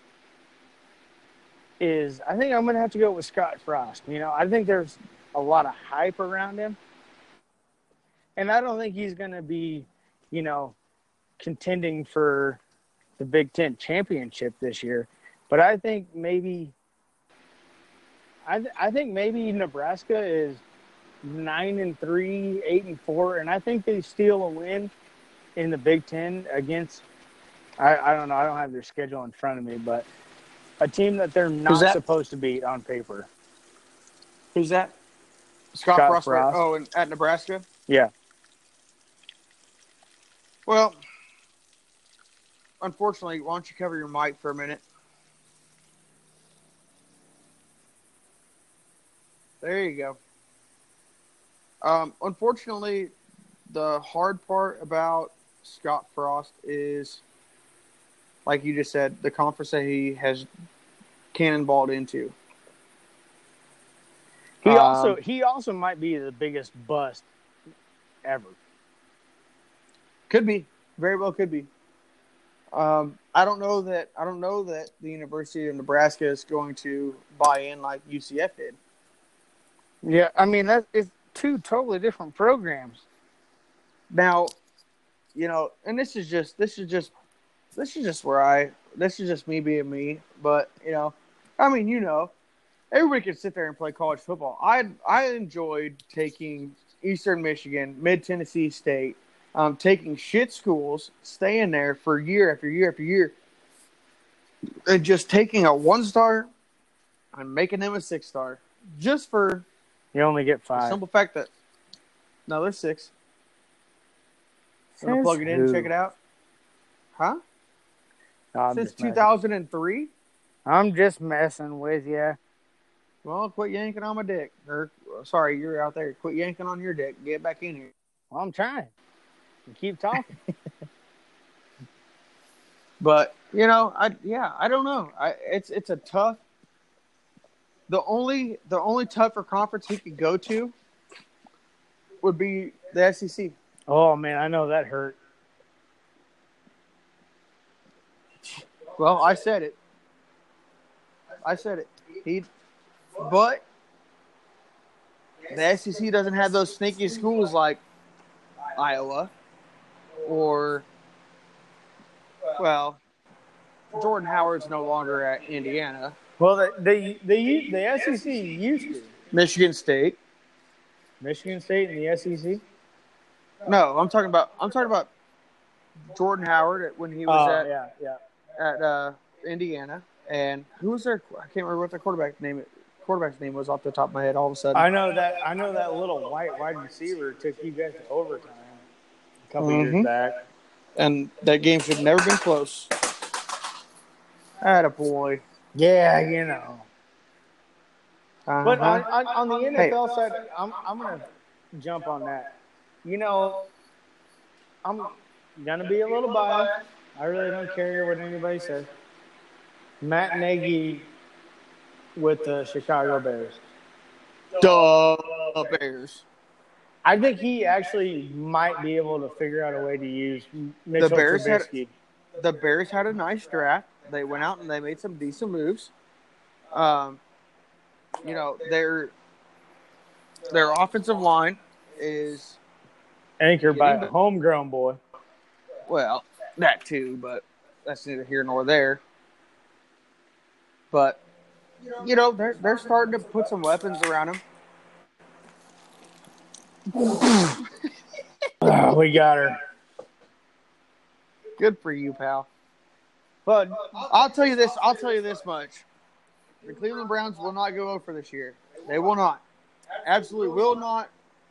I think I'm going to have to go with Scott Frost. I think there's a lot of hype around him. And I don't think he's going to be, contending for the Big Ten championship this year. But I think maybe Nebraska is 9-3, 8-4, and I think they steal a win in the Big Ten against. I don't know. I don't have their schedule in front of me, but a team that they're not supposed to beat on paper. Who's that? Scott Frost. Oh, at Nebraska? Yeah. Well, unfortunately, why don't you cover your mic for a minute? There you go. Unfortunately, the hard part about Scott Frost is, like you just said, the conference that he has cannonballed into. He also might be the biggest bust ever. Could be. Very well could be. I don't know that the University of Nebraska is going to buy in like UCF did. Yeah, I mean that is two totally different programs. Now, and this is just me being me, but everybody can sit there and play college football. I enjoyed taking Eastern Michigan, Mid Tennessee State, taking shit schools, staying there for year after year after year, and just taking a 1-star and making them a 6-star, just for You only get the 5. simple fact that no, there's 6. Gonna plug it in, check it out, huh? No, Since 2003. I'm just messing with you. Well, quit yanking on my dick. Or, sorry, you're out there. Quit yanking on your dick. Get back in here. Well, I'm trying. Keep talking. But I don't know. It's a tough. The only tougher conference he could go to would be the SEC. Oh man, I know that hurt. Well, I said it. But the SEC doesn't have those sneaky schools like Iowa or, Jordan Howard's no longer at Indiana. Well, the SEC used to. Michigan State. Michigan State and the SEC. No, I'm talking about Jordan Howard when he was at Indiana. And who was their? I can't remember what their quarterback's name was off the top of my head. All of a sudden, I know that little white wide receiver took you guys to overtime a couple years back, and that game should have never been close. Attaboy. Yeah, you know. Uh-huh. But on the NFL side, I'm gonna jump on that. I'm gonna be a little biased. I really don't care what anybody says. Matt Nagy with the Chicago Bears. Duh, Bears. I think he actually might be able to figure out a way to use Mitchell Trubisky. The Bears had a nice draft. They went out and they made some decent moves. Their offensive line is anchored by a homegrown boy. Well, that too, but that's neither here nor there. But they're starting to put some weapons around him. We got her. Good for you, pal. But I'll tell you this much. The Cleveland Browns will not go over this year. They will not. Absolutely will not.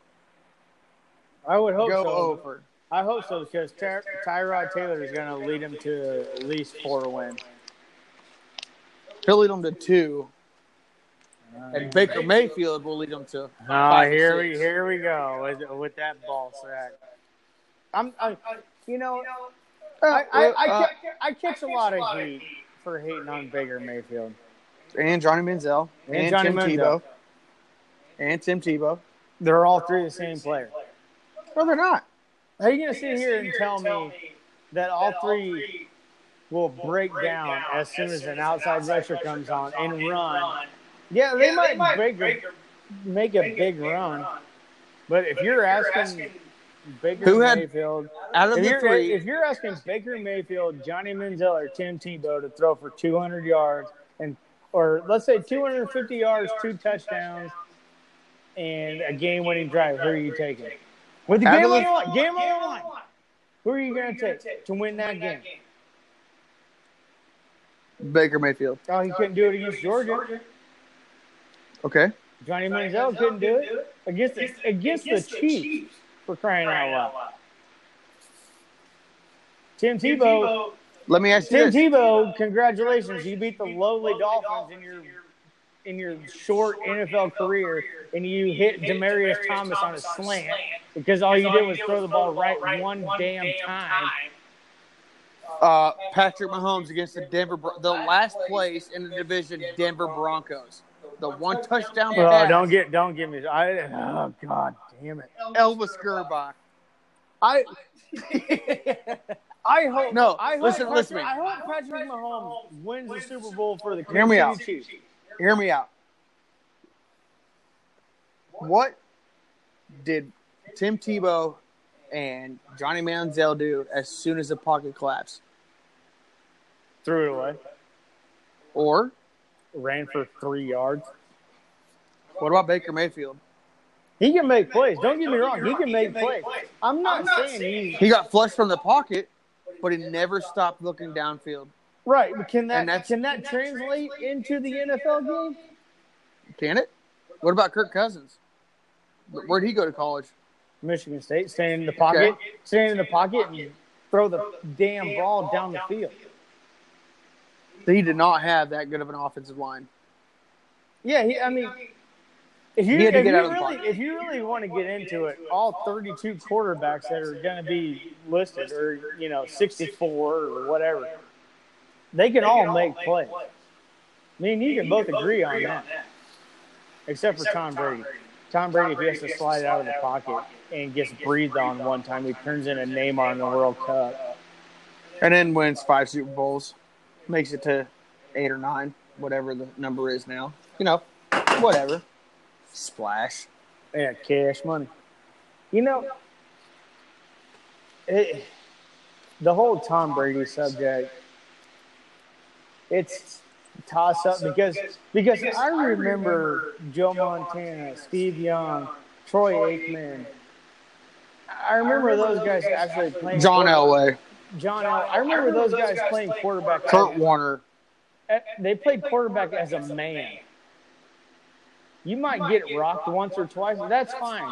I would hope go so. over. I hope so because Tyrod Taylor is going to lead him to at least 4 wins. He'll lead them to 2. And Baker Mayfield will lead them to 5 here we go with that ball sack. I catch a lot of heat for hating on Baker Mayfield. And Johnny Manziel. And Johnny Tim Manziel. Tebow. And Tim Tebow. They're all 3 the same player. No, they're not. How are you going to sit here and tell me that all 3 will break down as soon as an outside rusher comes on and run? Yeah, they might make a big run. But if you're asking Baker Mayfield, out of the 3, if you're asking Baker Mayfield, Johnny Manziel, or Tim Tebow to throw for 200 yards or let's say 250 yards, 2 touchdowns, and a game-winning drive, who are you taking? With the game on the line, who are you going to take to win that game? Baker Mayfield. Oh, he couldn't do it against Georgia. Okay. Johnny Manziel couldn't do it against the Chiefs, for crying out loud. Tim Tebow. Let me ask you this. Tim Tebow, congratulations! You beat the lowly Dolphins in your short NFL career, and you hit Demaryius Thomas on a slant because all you did was throw the ball right one damn time. Patrick Mahomes against the last place in the division Denver Broncos. The 1 touchdown pass. Don't get me. Oh God damn it. Elvis Gerbach. I hope. No, I hope listen Patrick, to me. I hope Patrick Mahomes wins the Super Bowl for the Hear me Kansas out. City Chiefs. Hear me out. What did Tim Tebow and Johnny Manziel do as soon as the pocket collapsed? Threw it away. Or Ran for 3 yards. what about Baker Mayfield? He can make plays. Don't get me wrong. He can make plays. I'm not saying He got flushed from the pocket, but he never stopped looking downfield. right. But can And that translate into the NFL game? Can it? What about Kirk Cousins? Where'd he go to college? Michigan State, stand in the pocket, and throw the damn ball down the field. He did not have that good of an offensive line. Yeah, if you really want to get into it, all 32 quarterbacks that are going to be listed, or 64 or whatever, they can all make plays. I mean, you can both agree on that, except for Tom Brady. Tom Brady, if he has to slide out of the pocket and gets breathed on one time, he turns into Neymar in the World Cup. And then wins 5 Super Bowls. Makes it to 8 or 9, whatever the number is now. Whatever. Splash. Yeah, cash money. The whole Tom Brady subject, it's toss up because I remember Joe Montana, Steve Young, Troy Aikman. I remember those guys actually playing. John Elway. I remember those guys playing quarterback. Kurt Warner. They played quarterback as a man. You might get rocked once or twice. That's fine.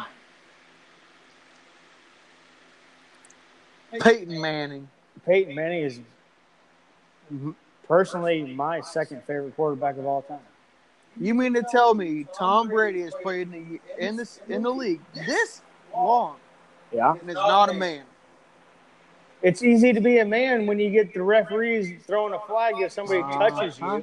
Peyton Manning. Peyton Manning is personally my second favorite quarterback of all time. You mean to tell me Tom Brady has played in the league this long? Yeah. And is not a man. It's easy to be a man when you get the referees throwing a flag if somebody touches you.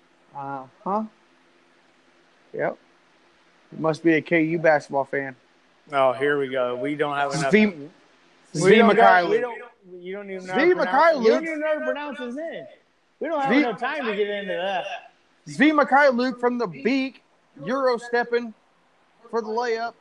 Yep. You must be a KU basketball fan. Oh, here we go. We don't have enough. Zvi Mikhailuk. You don't even know how to pronounce his name. We don't have enough time to get into that. Zvi Mikhailuk from the beak, Euro stepping for the layup.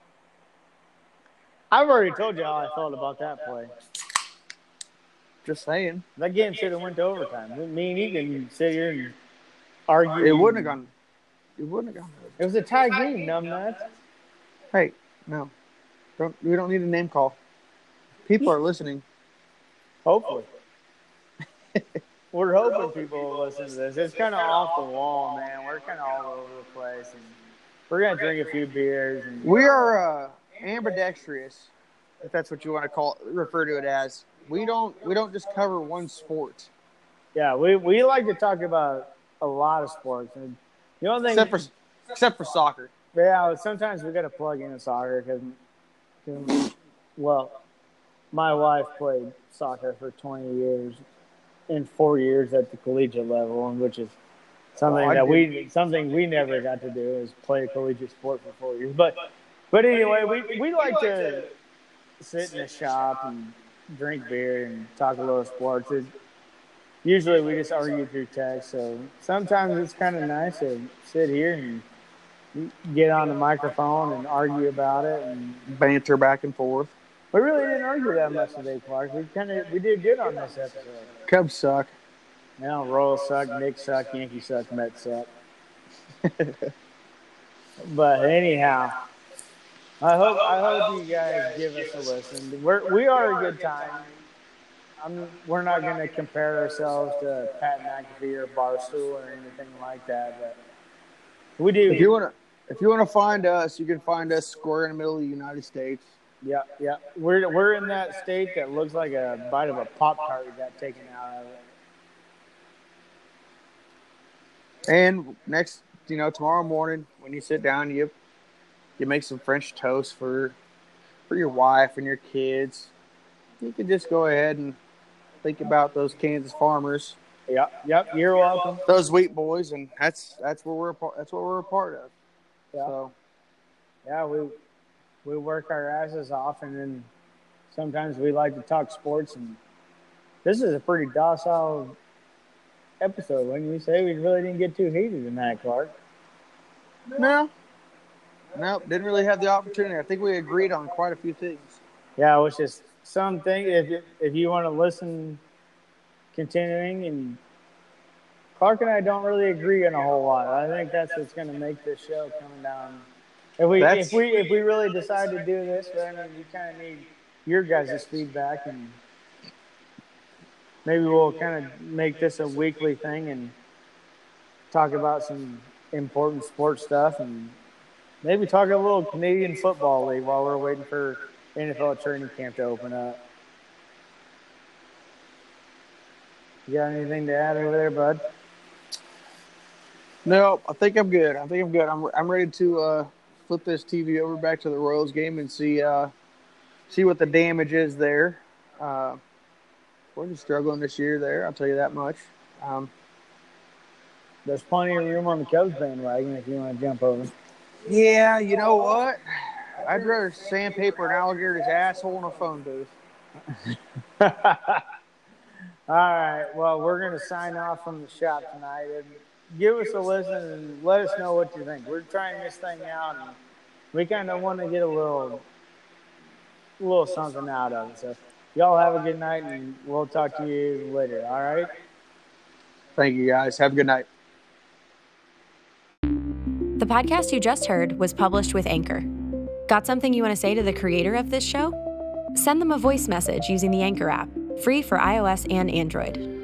I've already told you how I felt about that play. Just saying. That game should have went to overtime. Me and you can sit here and argue. It wouldn't have gone. It was a tie game, numbnuts. Hey, no. We don't need a name call. People are listening. Hopefully. We're hoping people will listen to this. It's kind of off the wall, man. We're kind of all over the place. And we're going to drink a few beers. And we are ambidextrous, if that's what you want to refer to it as. We don't just cover one sport. Yeah, we like to talk about a lot of sports. And the only thing, except for soccer. Yeah, sometimes we got to plug in soccer because, my wife played soccer for 20 years and 4 years at the collegiate level, which is something we never got to do is play a collegiate sport for 4 years. But anyway, we like to sit in a shop and drink beer and talk a little sports. Usually we just argue through text, so sometimes it's kind of nice to sit here and get on the microphone and argue about it and banter back and forth. We really didn't argue that much today, Clark. We did good on this episode. Cubs suck. Royals suck, Knicks suck, Yankees suck, Mets suck. But anyhow, I hope you guys give us a listen. We are a good time. We're not going to compare ourselves to Pat McAfee or Barstool or anything like that, but we do. If you want to find us, you can find us square in the middle of the United States. Yeah. We're in that state that looks like a bite of a Pop-Tart got taken out of it. And next, tomorrow morning when you sit down, you make some French toast for your wife and your kids. You can just go ahead and think about those Kansas farmers. Yep. You're welcome. Those wheat boys, and that's what we're a part of. Yeah. So, yeah, we work our asses off, and then sometimes we like to talk sports and This is a pretty docile episode, wouldn't you say? We really didn't get too heated in that, Clark. No, didn't really have the opportunity. I think we agreed on quite a few things. Yeah, it was just something. If you want to listen, continuing, and Clark and I don't really agree on a whole lot. I think that's what's going to make this show coming down. If we really decide to do this, then we kind of need your guys' feedback, and maybe we'll kind of make this a weekly thing and talk about some important sports stuff, and maybe talk a little Canadian Football League while we're waiting for NFL training camp to open up. You got anything to add over there, bud? No, I think I'm good. I'm ready to flip this TV over back to the Royals game and see what the damage is there. We're just struggling this year there, I'll tell you that much. There's plenty of room on the Cubs bandwagon if you want to jump over. Yeah, you know what? I'd rather sandpaper an alligator's asshole in a phone booth. All right. Well, we're going to sign off from the shop tonight. And give us a listen and let us know what you think. We're trying this thing out, and we kind of want to get a little something out of it. So y'all have a good night, and we'll talk to you later. All right? Thank you, guys. Have a good night. The podcast you just heard was published with Anchor. Got something you want to say to the creator of this show? Send them a voice message using the Anchor app, free for iOS and Android.